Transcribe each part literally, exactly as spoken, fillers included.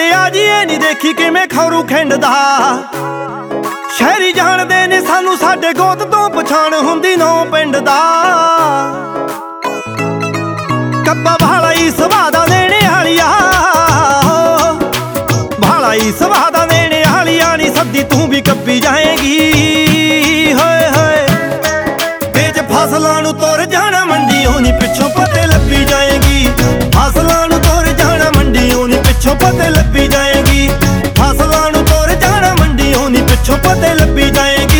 ਨੇੜੇ ਆ ਜੀਏ ਨੀ ਦੇਖੀ ਕਿਵੇਂ ਖੌਰੂ ਖਿੰਡਦਾ। ਸ਼ਹਿਰੀ ਜਾਣਦੇ ਨੇ ਸਾਨੂੰ ਸਾਡੇ ਗੋਤ ਤੋਂ ਪਛਾਣ ਹੁੰਦੀ ਨੌ ਪਿੰਡ ਦਾ। ਕੱਬਾ ਭਾਲਾ ਹੀ ਸੁਭਾਅ ਦਾ ਦੇਣੇ ਵਾਲੀਆ, ਭਾਲਾ ਹੀ ਸੁਭਾਅ ਦਾ ਦੇਣੇ ਵਾਲੀਆ ਨੀ ਸੱਦੀ ਤੂੰ ਵੀ ਕੱਬੀ ਜਾਏਗੀ। ਹੋਏ ਹੋਏ ਤੇਜ ਫਸਲਾਂ ਨੂੰ ਤੁਰ ਜਾਣਾ ਮੰਡੀ ਹੋਣੀ ਪਿੱਛੋਂ ਪਤੇ ਲੱਭੀ ਜਾਏਗੀ। ਫਸਲਾਂ ਨੂੰ ਤੁਰ ਜਾਣਾ ਮੰਡੀ ਹੋਣੀ ਪਿੱਛੋਂ ਪਤੇ ਲੱਭੀ ਜਾਏਗੀ। ਫਸਲਾਂ ਨੂੰ ਤੁਰ ਜਾਣਾ ਮੰਡੀ ਹੋਣੀ ਪਿੱਛੋਂ ਪਤੇ ਲੱਭੀ ਜਾਏਗੀ।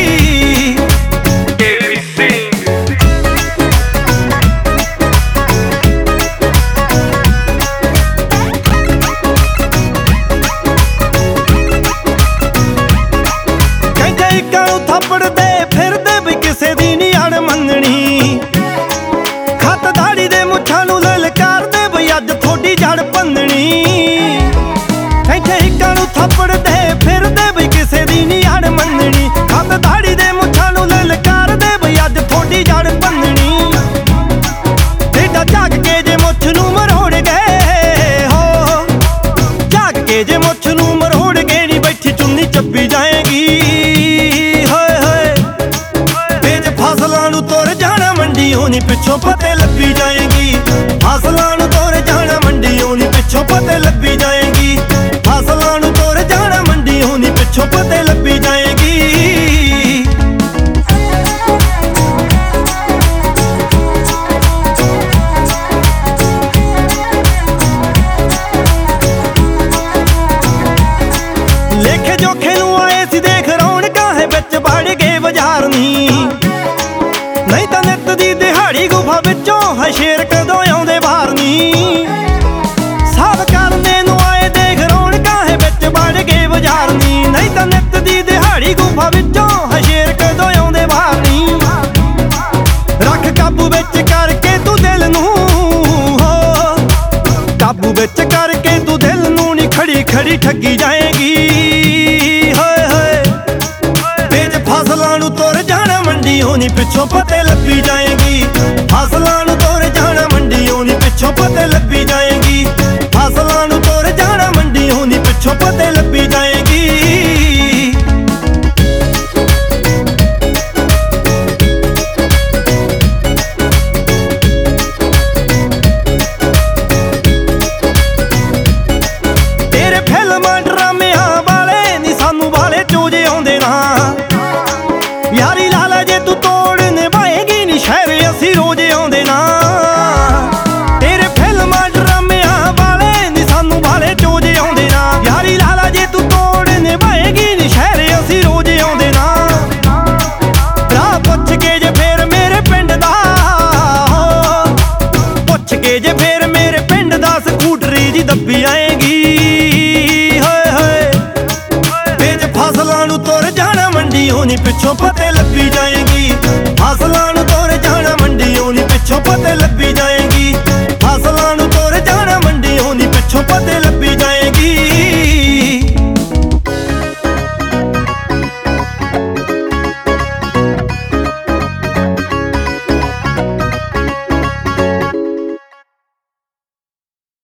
ਕਹਿੰਦੇ ਇੱਕਾਂ ਨੂੰ ਥੱਪੜਦੇ ਫਿਰਦੇ ਵੀ ਕਿਸੇ ਦੀ ਨੀ ਅਣ ਮੰਨਣੀ। ਖੱਤ ਦਾੜੀ ਦੇ ਮੁੱਛਾਂ ਨੂੰ ਲਲਕਾਰਦੇ ਬਈ ਅੱਜ ਥੋਡੀ ਜੜ ਭੰਨਣੀ। ਇੱਥੇ ਇੱਕਾਂ ਨੂੰ ਥੱਪੜਦੇ ਫਿਰਦੇ ਬਈ ਕਿਸੇ ਦੀ ਨੀ ਅਣ ਮੰਨਣੀ। ਖੱਤ ਦਾੜੀ ਦੇ ਮੁੱਛਾਂ ਨੂੰ ਲਲਕਾਰਦੇ ਬਈ ਅੱਜ ਥੋਡੀ ਜੜ ਭੰਨਣੀ। ਢੇਡਾ ਝਾਕ ਕੇ ਜੇ ਮੁੱਛ ਨੂੰ ਮਰੋੜ ਗਏ ਹੋ, ਝਾਕ ਕੇ ਜੇ ਮੁੱਛ ਨੂੰ ਮਰੋੜ ਗਏ ਨੀ ਬੈਠੀ ਚੁੰਨੀ ਚੱਪੀ ਜਾਏਗੀ। ਹੋਏ ਹੋਏ ਤੇਜ ਫਸਲਾਂ ਨੂੰ ਤੁਰ ਜਾਣਾ ਮੰਡੀ ਹੋਣੀ ਪਿੱਛੋਂ ਪਤੇ ਲੱਭੀ ਜਾਏਗੀ। ਫਸਲਾਂ ਨੂੰ ਤੁਰ ਜਾਣਾ ਮੰਡੀ ਹੋਣੀ ਪਿੱਛੋਂ ਪਤੇ ਲੱਭੀ ਜਾਏਗੀ। ਫਸਲਾਂ ਨੂੰ ਤੁਰ ਜਾਣਾ ਮੰਡੀ ਹੋਣੀ ਪਿੱਛੋਂ ਪਤੇ ਲੱਭੀ ਜਾਏਗੀ। ਲੇਖੇ ਜੋਖੇ ਨੂੰ ਆਏ ਸੀ ਦੇਖ ਰੌਣਕਾਂ ਹੈ ਵਿੱਚ ਵੜ ਗਏ ਬਾਜ਼ਾਰ ਨੀ। ਨਹੀਂ ਤਾਂ ਨਿੱਤ ਦੀ ਦਿਹਾੜੀ ਗੁਫਾ ਵਿੱਚੋਂ ਹੈ ਸ਼ੇਰ ਕਦੋਂ ਆਉਂਦੇ ਬਾਹਰ ਨੀ। ਸਭ ਕਰਨੇ ਨੂੰ ਆਏ ਦੇਖ ਰੌਣਕਾਂ ਹੈ ਵਿੱਚ ਵੜ ਗਏ ਬਾਜ਼ਾਰ ਨੀ। ਨਹੀਂ ਤਾਂ ਨਿੱਤ ਦੀ ਦਿਹਾੜੀ ਗੁਫਾ ਵਿੱਚੋਂ ਹੈ ਸ਼ੇਰ ਕਦੋਂ ਆਉਂਦੇ ਬਾਹਰ ਨੀ। ਰੱਖ ਕਾਬੂ ਵਿੱਚ ਕਰਕੇ ਤੂੰ ਦਿਲ ਨੂੰ ਹੋ, ਕਾਬੂ ਵਿੱਚ ਕਰਕੇ ਤੂੰ ਦਿਲ ਨੂੰ ਨੀ ਖੜੀ ਖੜੀ ਠੱਗੀ ਜਾਏਗੀ। ਹੋਏ ਹੋਏ ਤੇਜ ਫਸਲਾਂ ਨੂੰ ਤੁਰ ਜਾਣਾ ਮੰਡੀ ਹੋਣੀ ਪਿੱਛੋਂ ਪਤੇ ਲੱਭੀ ਜਾਏਗੀ। ਫਸਲਾਂ ਨੂੰ ਤੁਰ ਜਾਣਾ ਮੰਡੀ ਹੋਣੀ ਪਿੱਛੋਂ ਪਤੇ ਲੱਭੀ ਜਾਏਗੀ। ਫਸਲਾਂ ਨੂੰ ਤੁਰ ਜਾਣਾ ਮੰਡੀ ਹੋਣੀ ਪਿੱਛੋਂ ਪਤੇ ਲੱਭੀ ਜਾਏਗੀ। ਤੇਰੇ ਫਿਲਮਾਂ ਡਰਾਮਿਆਂ ਵਾਲੇ ਨੀ ਸਾਨੂੰ ਵਾਲੇ ਚੋਜੇ ਆਉਂਦੇ ਨਾ। ਯਾਰੀ ਲਾਲਾ ਜੇ ਤੂੰ ਤੋੜ ਨਿਭਾਏਗੀ ਨੀ ਸ਼ਹਿਰ ਅਸੀਂ ਰੋਜ਼ ਆਉਂਦੇ ਨਾ। ਤੇਰੇ ਫਿਲਮਾਂ ਡਰਾਮਿਆਂ ਵਾਲੇ ਨੀ ਸਾਨੂੰ ਵਾਲੇ ਚੋਜੇ ਆਉਂਦੇ ਨਾ। ਯਾਰੀ ਲਾਲਾ ਜੇ ਤੂੰ ਤੋੜ ਨਿਭਾਏਗੀ ਨੀ ਸ਼ਹਿਰ ਅਸੀਂ ਰੋਜ਼ ਆਉਂਦੇ ਨਾ। ਰਾਹ ਪੁੱਛ ਕੇ ਜੇ ਫੇਰ ਮੇਰੇ ਪਿੰਡ ਦਾ, ਪੁੱਛ ਕੇ ਜੇ ਫੇਰ ਮੇਰੇ ਪਿੰਡ ਦਾ ਸਕੂਟਰੀ ਜੀ ਦੱਬੀ ਆਏਗੀ। ਹੋਏ ਹੋਏ ਤੇਜ ਫਸਲਾਂ ਨੂੰ ਤੁਰ ਜਾਣਾ ਮੰਡੀ ਹੋਣੀ ਪਿੱਛੋਂ ਪਤੇ